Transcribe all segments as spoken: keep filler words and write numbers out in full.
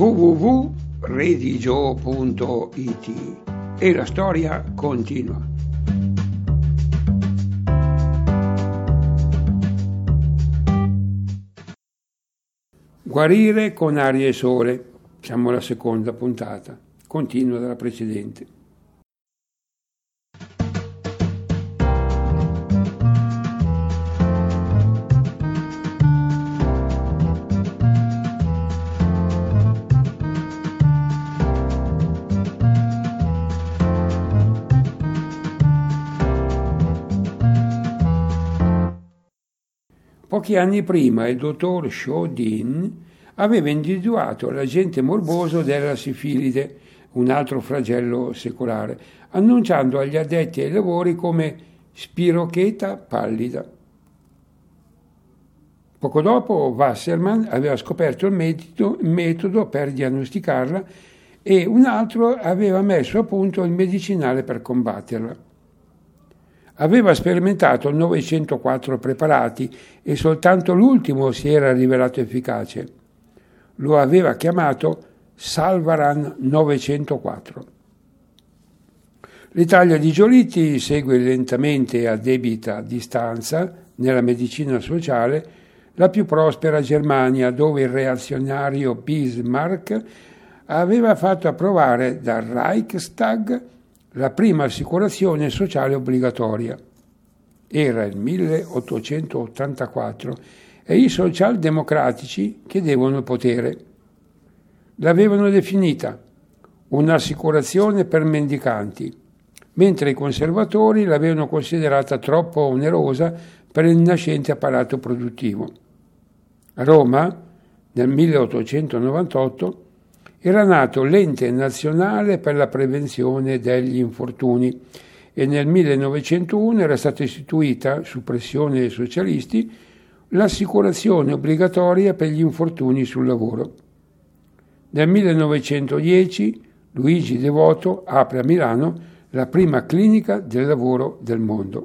w w w punto redigio punto i t e la storia continua. Guarire con aria e sole. Siamo alla seconda puntata, continua dalla precedente. Pochi anni prima il dottor Chaudin aveva individuato l'agente morboso della sifilide, un altro flagello secolare, annunciando agli addetti ai lavori come spirocheta pallida. Poco dopo Wassermann aveva scoperto il metodo, il metodo per diagnosticarla e un altro aveva messo a punto il medicinale per combatterla. Aveva sperimentato novecentoquattro preparati e soltanto l'ultimo si era rivelato efficace. Lo aveva chiamato Salvaran novecentoquattro. L'Italia di Giolitti segue lentamente e a debita distanza, nella medicina sociale, la più prospera Germania, dove il reazionario Bismarck aveva fatto approvare dal Reichstag la prima assicurazione sociale obbligatoria. Era il milleottocentottantaquattro e i socialdemocratici chiedevano il potere. L'avevano definita un'assicurazione per mendicanti, mentre i conservatori l'avevano considerata troppo onerosa per il nascente apparato produttivo. A Roma, nel milleottocentonovantotto, era nato l'Ente Nazionale per la Prevenzione degli Infortuni e nel millenovecentouno era stata istituita, su pressione dei socialisti, l'assicurazione obbligatoria per gli infortuni sul lavoro. Nel millenovecentodieci Luigi Devoto apre a Milano la prima clinica del lavoro del mondo.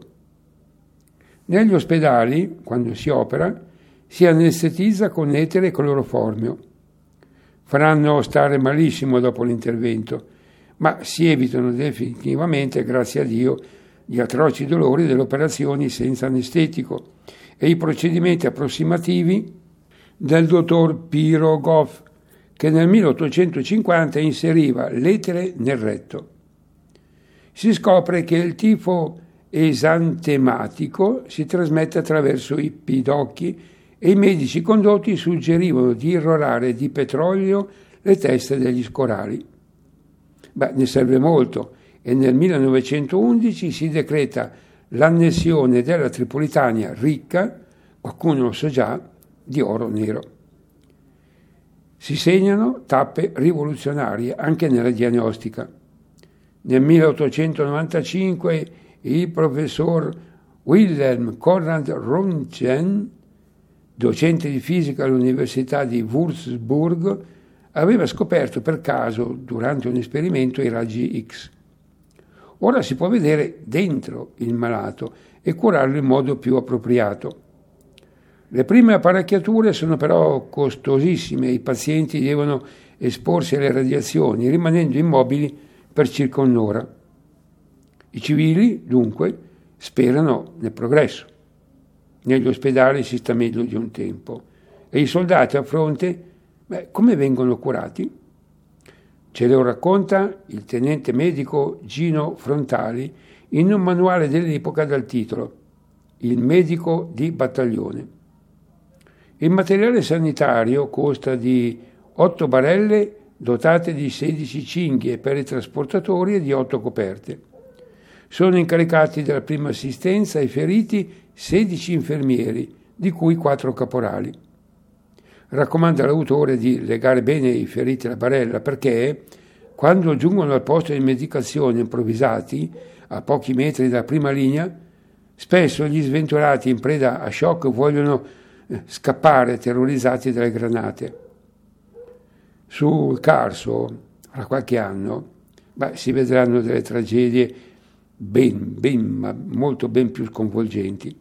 Negli ospedali, quando si opera, si anestetizza con etere e cloroformio. Faranno stare malissimo dopo l'intervento, ma si evitano definitivamente, grazie a Dio, gli atroci dolori delle operazioni senza anestetico e i procedimenti approssimativi del dottor Pirogov, che nel milleottocentocinquanta inseriva l'etere nel retto. Si scopre che il tifo esantematico si trasmette attraverso i pidocchi e i medici condotti suggerivano di irrorare di petrolio le teste degli scorali. Beh, ne serve molto e nel millenovecentoundici si decreta l'annessione della Tripolitania ricca, qualcuno lo sa già, di oro nero. Si segnano tappe rivoluzionarie anche nella diagnostica. Nel milleottocentonovantacinque il professor Wilhelm Conrad Röntgen, docente di fisica all'Università di Würzburg, aveva scoperto per caso, durante un esperimento, i raggi X. Ora si può vedere dentro il malato e curarlo in modo più appropriato. Le prime apparecchiature sono però costosissime e i pazienti devono esporsi alle radiazioni, rimanendo immobili per circa un'ora. I civili, dunque, sperano nel progresso. Negli ospedali si sta meglio di un tempo. E i soldati a fronte, beh, come vengono curati? Ce lo racconta il tenente medico Gino Frontali in un manuale dell'epoca dal titolo Il medico di battaglione. Il materiale sanitario consta di otto barelle dotate di sedici cinghie per i trasportatori e di otto coperte. Sono incaricati della prima assistenza ai feriti sedici infermieri, di cui quattro caporali. Raccomanda l'autore di legare bene i feriti alla barella perché, quando giungono al posto di medicazione improvvisati, a pochi metri dalla prima linea, spesso gli sventurati in preda a shock vogliono scappare terrorizzati dalle granate. Sul Carso, fra qualche anno, beh, si vedranno delle tragedie ben, ben, ma molto ben più sconvolgenti.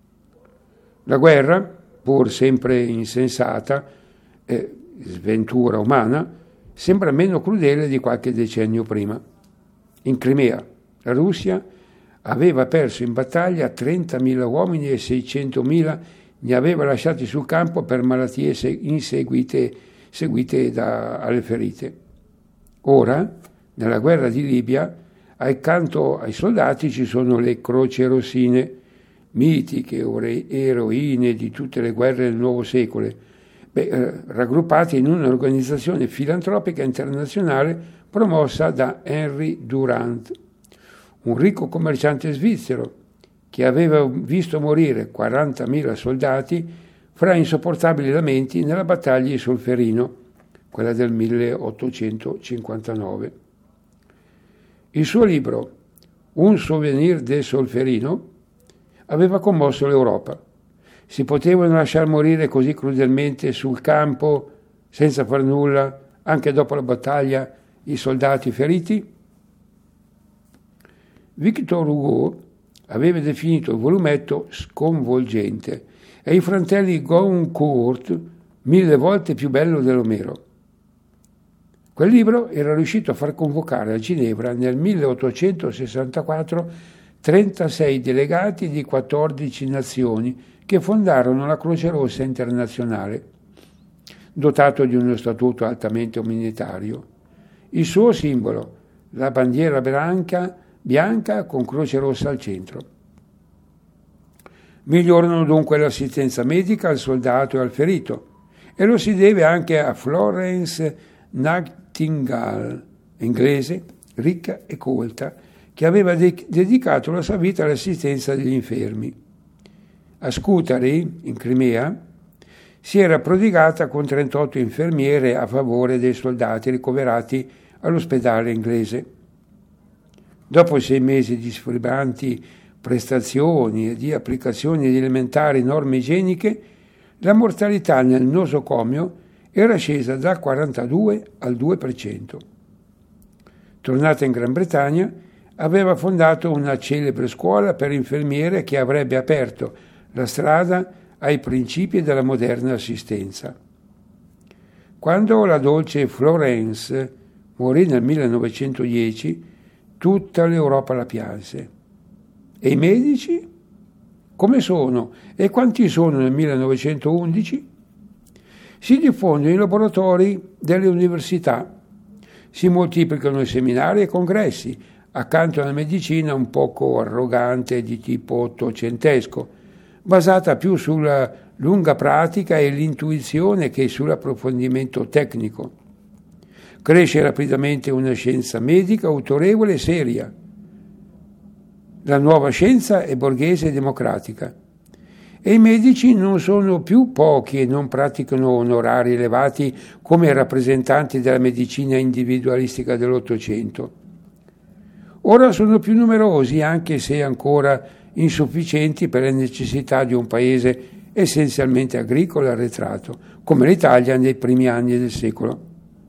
La guerra, pur sempre insensata, eh, sventura umana, sembra meno crudele di qualche decennio prima. In Crimea, la Russia aveva perso in battaglia trentamila uomini e seicentomila ne aveva lasciati sul campo per malattie inseguite, seguite da, alle ferite. Ora, nella guerra di Libia, accanto ai soldati ci sono le croci rossine, mitiche eroine di tutte le guerre del nuovo secolo, beh, eh, raggruppate in un'organizzazione filantropica internazionale promossa da Henry Durant, un ricco commerciante svizzero che aveva visto morire quarantamila soldati fra insopportabili lamenti nella battaglia di Solferino, quella del milleottocentocinquantanove. Il suo libro, Un souvenir de Solferino, aveva commosso l'Europa. Si potevano lasciar morire così crudelmente sul campo, senza far nulla, anche dopo la battaglia, i soldati feriti? Victor Hugo aveva definito il volumetto sconvolgente e i fratelli Goncourt mille volte più bello dell'Omero. Quel libro era riuscito a far convocare a Ginevra nel milleottocentosessantaquattro trentasei delegati di quattordici nazioni che fondarono la Croce Rossa Internazionale, dotato di uno statuto altamente umanitario. Il suo simbolo, la bandiera bianca, bianca con Croce Rossa al centro. Migliorano dunque l'assistenza medica al soldato e al ferito, e lo si deve anche a Florence Nightingale, inglese, ricca e colta, che aveva de- dedicato la sua vita all'assistenza degli infermi. A Scutari, in Crimea, si era prodigata con trentotto infermiere a favore dei soldati ricoverati all'ospedale inglese. Dopo sei mesi di sfribanti prestazioni e di applicazioni di elementari norme igieniche, la mortalità nel nosocomio era scesa dal quarantadue al due per cento. Tornata in Gran Bretagna, aveva fondato una celebre scuola per infermiere che avrebbe aperto la strada ai principi della moderna assistenza. Quando la dolce Florence morì nel millenovecentodieci, tutta l'Europa la pianse. E i medici? Come sono? E quanti sono nel millenovecentoundici? Si diffondono i laboratori delle università, si moltiplicano i seminari e i congressi, accanto alla medicina un poco arrogante di tipo ottocentesco, basata più sulla lunga pratica e l'intuizione che sull'approfondimento tecnico. Cresce rapidamente una scienza medica autorevole e seria. La nuova scienza è borghese e democratica. E i medici non sono più pochi e non praticano onorari elevati come i rappresentanti della medicina individualistica dell'Ottocento. Ora sono più numerosi, anche se ancora insufficienti per le necessità di un paese essenzialmente agricolo e arretrato, come l'Italia nei primi anni del secolo.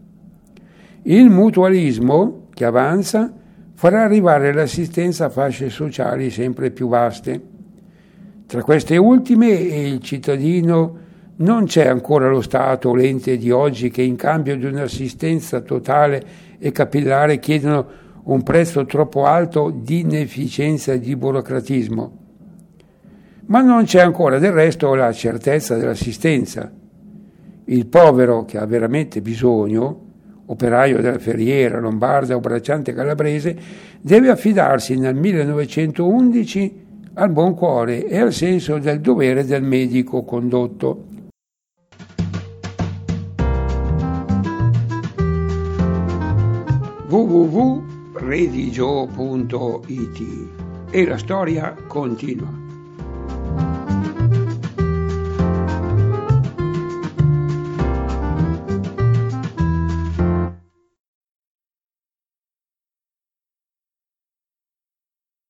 Il mutualismo, che avanza, farà arrivare l'assistenza a fasce sociali sempre più vaste. Tra queste ultime e il cittadino non c'è ancora lo Stato o l'ente di oggi che in cambio di un'assistenza totale e capillare chiedono un prezzo troppo alto di inefficienza e di burocratismo. Ma non c'è ancora del resto la certezza dell'assistenza. Il povero che ha veramente bisogno, operaio della ferriera lombarda o bracciante calabrese, deve affidarsi nel millenovecentoundici al buon cuore e al senso del dovere del medico condotto. w w w punto redigio punto i t e la storia continua.